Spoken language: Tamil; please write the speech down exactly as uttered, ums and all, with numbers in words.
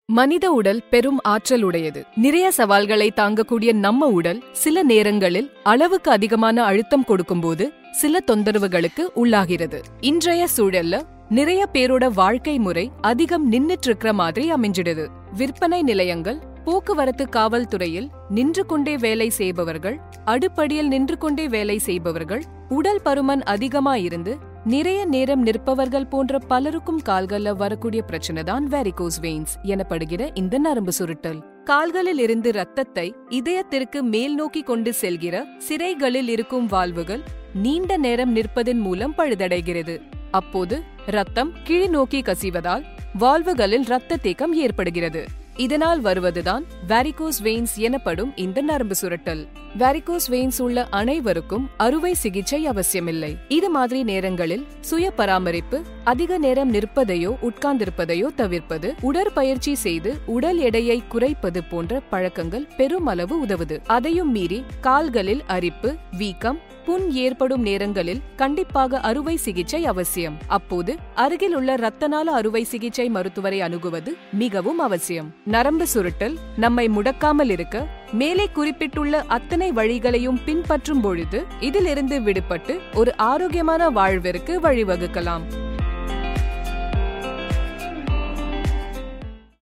மனித உடல் பெரும் ஆற்றல் உடையது. நிறைய சவால்களை தாங்கக்கூடிய நம்ம உடல் சில நேரங்களில் அளவுக்கு அதிகமான அழுத்தம் கொடுக்கும்போது சில தொந்தரவுகளுக்கு உள்ளாகிறது. இன்றைய சூழல்ல நிறைய பேரோட வாழ்க்கை முறை அதிகம் நின்னுட்டு இருக்கிற மாதிரி அமைஞ்சிடுது. விற்பனை நிலையங்கள், போக்குவரத்து காவல்துறையில் நின்று கொண்டே வேலை செய்பவர்கள், அடுப்படியில் நின்று கொண்டே வேலை செய்பவர்கள், உடல் பருமன் அதிகமா இருந்து நிறைய நேரம் நிற்பவர்கள் போன்ற பலருக்கும் கால்கள்ல வரக்கூடிய பிரச்சனை தான் வெரிகோஸ் வெயின்ஸ் எனப்படுகிற இந்த நரம்பு சுருட்டல். கால்களில் இருந்து ரத்தத்தை இதயத்திற்கு மேல் நோக்கி கொண்டு செல்கிற சிரைகளில் இருக்கும் வால்வுகள் நீண்ட நேரம் நிற்பதன் மூலம் பழுதடைகிறது. அப்போது ரத்தம் கீழ் நோக்கி கசிவதால் வால்வுகளில் ரத்த தேக்கம் ஏற்படுகிறது. இதனால் வருவதுதான் வெரிகோஸ் வெயின்ஸ் எனப்படும் இந்த நரம்பு சுருட்டல். வெரிகோஸ் வெயின்ஸ் உள்ள அனைவருக்கும் அறுவை சிகிச்சை அவசியமில்லை. இது மாதிரி நேரங்களில் சுய பராமரிப்பு, அதிக நேரம் நிற்பதையோ உட்கார்ந்திருப்பதையோ தவிர்ப்பது, உடற்பயிற்சி செய்து உடல் எடையை குறைப்பது போன்ற பழக்கங்கள் பெருமளவு உதவுது. அதையும் மீறி கால்களில் அரிப்பு, வீக்கம், புண் ஏற்படும் நேரங்களில் கண்டிப்பாக அறுவை சிகிச்சை அவசியம். அப்போது அருகில் உள்ள இரத்தநாள அறுவை சிகிச்சை மருத்துவரை அணுகுவது மிகவும் அவசியம். நரம்பு சுருட்டல் நம்மை முடக்காமல் இருக்க மேலே குறிப்பிட்டுள்ள அத்தனை வழிகளையும் பின்பற்றும் பொழுது இதிலிருந்து விடுபட்டு ஒரு ஆரோக்கியமான வாழ்விற்கு வழிவகுக்கலாம்.